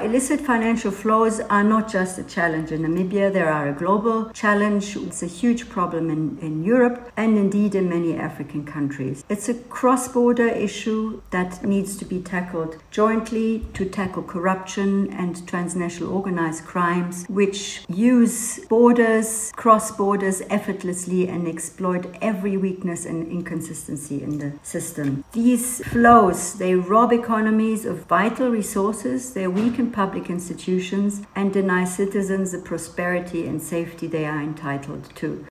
illicit financial flows are not just a challenge in Namibia, they are a global challenge. It's a huge problem in Europe and indeed in many African countries. It's a cross-border issue that needs to be tackled jointly to tackle corruption and transnational organized crimes, which use borders, cross borders effortlessly and exploit every weakness and inconsistency in the system. These flows, they rob economies of vital resources, they weaken public institutions and deny citizens the prosperity and safety they are entitled to.